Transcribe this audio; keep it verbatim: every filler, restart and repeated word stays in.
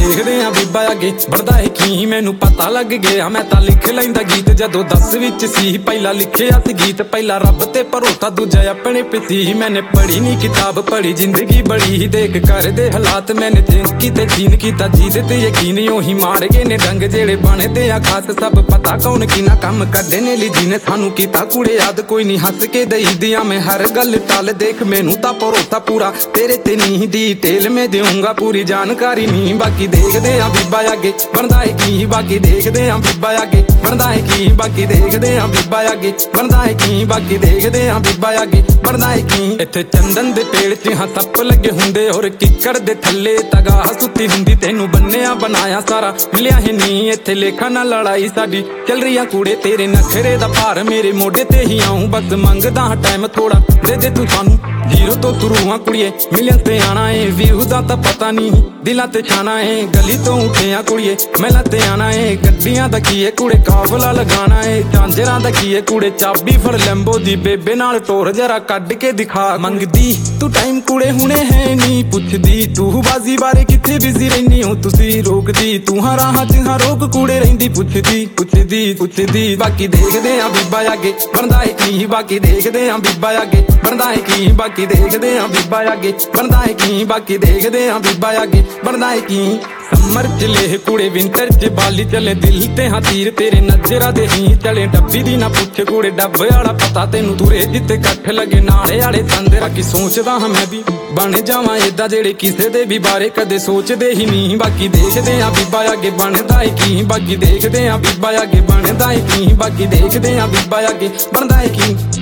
ਦੇਖਦੇ ਆ ਬੀਬਾ ਅੱਗੇ ਬਣਦਾ ਏ ਕੀ ਮੈਨੂੰ ਪਤਾ ਲੱਗ ਗਿਆ। ਮੈਂ ਤਾਂ ਲਿਖ ਲੈਂਦਾ ਗੀਤ ਜਦੋਂ ਦਸ ਵਿੱਚ ਸੀ। ਪਹਿਲਾਂ ਲਿਖਿਆ ਸੀ ਗੀਤ ਪਹਿਲਾਂ ਰੱਬ ਤੇ ਭਰੋਸਾ, ਦੂਜਾ ਆਪਣੇ ਪਿੱਛੇ। ਮੈਨੇ ਪੜ੍ਹੀ ਨੀ ਕਿਤਾਬ ਪੜ੍ਹੀ ਜ਼ਿੰਦਗੀ ਬੜੀ ਦੇਖ ਕਰਦੇ ਹਾਲਾਤ। ਮੈਨੇ ਥਿੰਕ ਕੀਤੇ ਸੀਨ ਕੀਤਾ ਜਿਹਦੇ ਤੇ ਯਕੀਨ, ਉਹੀ ਮਾਰ ਗਏ ਨੇ ਡੰਗ ਜਿਹੜੇ ਬਣਦੇ ਆ ਖਾਸ। ਸਭ ਪਤਾ ਕੌਣ ਕਿੰਨਾ ਕੰਮ ਕਰਦੇ ਨੇ ਲਈ ਜਿਹਨੇ ਸਾਨੂੰ ਕੀਤਾ ਕੁੜੇ ਯਾਦ। ਕੋਈ ਨੀ ਹੱਸ ਕੇ ਦਈ ਦਿਆਂ ਮੈਂ ਹਰ ਗੱਲ ਟਲ, ਦੇਖ ਮੈਨੂੰ ਤਾਂ ਭਰੋਸਾ ਪੂਰਾ ਤੇਰੇ ਤੇ ਨੀ। ਡੀਟੇਲ ਮੈਂ ਦੇਊਂਗਾ ਪੂਰੀ ਜਾਣਕਾਰੀ ਨੀ। ਬਾਕੀ ਦੇਖਦੇ ਆ ਬੀਬਾ ਅੱਗੇ ਬਣਦਾ ਏ ਕੀ, ਬਾਕੀ ਦੇਖਦੇ ਆ ਬੀਬਾ ਅੱਗੇ ਬਣਦਾ ਏ ਕੀ, ਬਾਕੀ ਦੇਖਦੇ ਆ ਬੀਬਾ ਅੱਗੇ ਬਣਦਾ ਏ ਕੀ, ਬਾਕੀ ਦੇਖਦੇ ਆ ਬੀਬਾ ਅੱਗੇ ਬਣਦਾ ਏ ਕੀ। ਇੱਥੇ ਚੰਦਨ ਦੇ ਪੇੜ 'ਚ ਹਾਂ ਸੱਪ ਲੱਗੇ ਹੁੰਦੇ, ਔਰ ਕਿੱਕਰ ਦੇ ਥੱਲੇ ਤਗਾਹ ਸੁੱਤੀ ਹੁੰਦੀ। ਤੈਨੂੰ ਬੰਨਿਆ ਬਣਾਇਆ ਸਾਰਾ ਮਿਲਿਆ ਹੀ ਨੀ, ਇੱਥੇ ਲੇਖਾ ਨਾਲ ਲੜਾਈ ਸਾਡੀ ਚੱਲ ਰਹੀ ਆ ਕੁੜੇ। ਤੇਰੇ ਨਖਰੇ ਦਾ ਭਾਰ ਮੇਰੇ ਮੋਢੇ ਤੇ ਹੀ ਆਉਂ, ਬਸ ਮੰਗਦਾ ਹਾਂ ਟਾਈਮ ਥੋੜਾ ਦੇ ਦੇ ਤੂੰ ਸਾਨੂੰ। ਜ਼ੀਰੋ ਤੋਂ ਸ਼ੁਰੂ ਆ ਕੁੜੀਏ ਮਿਲਿਆ ਤੇ ਆਣਾ ਏ, ਵਿਊ ਦਾ ਤਾਂ ਪਤਾ ਨੀ ਦਿਲਾਂ ਤੇ ਛਾਣਾ ਏ। ਗਲੀ ਤੋਂ ਉੱਠਿਆ ਕੁੜੀਏ ਮਹਿਲਾਂ ਤੇ ਆਣਾ ਏ, ਗੱਡੀਆਂ ਦਾ ਕੀ ਏ ਕੁੜੇ ਕਾਫਲਾ ਲਗਾਣਾ ਏ। ਝਾਂਜਰਾਂ ਦਾ ਕੀ ਏ ਕੁੜੇ ਚਾਬੀ ਫੜ ਲੈਂਬੋ ਦੀ, ਬੇਬੇ ਨਾਲ ਟੋਰ ਜਰਾ ਕੱਢ ਕੇ ਦਿਖਾ। ਮੰਗਦੀ ਤੂੰ ਟਾਈਮ ਕੁੜੇ ਹੁਣੇ ਹੈ ਨੀ, ਪੁੱਛਦੀ ਤੂੰ ਬਾਜ਼ੀ ਬਾਰੇ ਕਿੱਥੇ ਬਿਜ਼ੀ ਰਹਿਨੀ ਹੋ ਤੁਸੀਂ। ਰੋਕਦੀ ਤੂੰ ਹਾਂ ਰਾਹਾਂ 'ਚ ਹਾਂ ਰੋਕ ਕੁੜੇ ਰਹਿੰਦੀ, ਪੁੱਛਦੀ ਪੁੱਛਦੀ ਪੁੱਛਦੀ। ਬਾਕੀ ਦੇਖਦੇ ਆ ਬੀਬਾ ਅੱਗੇ ਬਣਦਾ ਏ ਕੀ, ਬਾਕੀ ਦੇਖਦੇ ਆ ਬੀਬਾ ਅੱਗੇ ਬਣਦਾ ਏ ਕੀ, ਬਾਕੀ ਦੇਖਦੇ ਆ ਬੀਬਾ ਅੱਗੇ ਬਣਦਾ ਏ ਕੀ, ਬਾਕੀ ਦੇਖਦੇ ਆ ਬੀਬਾ ਅੱਗੇ ਬਣਦਾ ਏ ਕੀ। ਸਮਰ ਚਲੇ ਕੁੜੇ ਵਿੰਟਰ 'ਚ ਬਾਲੀ ਚਲੇ ਦਿਲ ਤੇ ਹਾਂ ਤੀਰ ਤੇਰੇ ਨਜ਼ਰਾਂ ਦੇ ਹੀ ਚਲੇ। ਡੱਬੀ ਦੀ ਨਾ ਪੁੱਛ ਕੁੜੇ ਡੱਬੇ ਵਾਲਾ ਪਤਾ ਤੈਨੂੰ ਤੁਰੇ ਜਿੱਤੇ ਇਕੱਠ ਲੱਗੇ ਨਾਲੇ ਵਾਲੇ ਸੰਦੇ। ਬਾਕੀ ਸੋਚਦਾ ਹਾਂ ਮੈਂ ਵੀ ਬਣ ਜਾਵਾਂ ਏਦਾਂ ਜਿਹੜੇ ਕਿਸੇ ਦੇ ਵੀ ਬਾਰੇ ਕਦੇ ਸੋਚਦੇ ਹੀ ਨਹੀਂ। ਬਾਕੀ ਦੇਖਦੇ ਆ ਬੀਬਾ ਅੱਗੇ ਬਣਦਾ ਏ ਕੀ, ਬਾਕੀ ਦੇਖਦੇ ਆ ਬੀਬਾ ਅੱਗੇ ਬਣਦਾ ਏ ਕੀ, ਬਾਕੀ ਦੇਖਦੇ ਆ ਬੀਬਾ ਅੱਗੇ ਬਣਦਾ ਏ ਕੀ।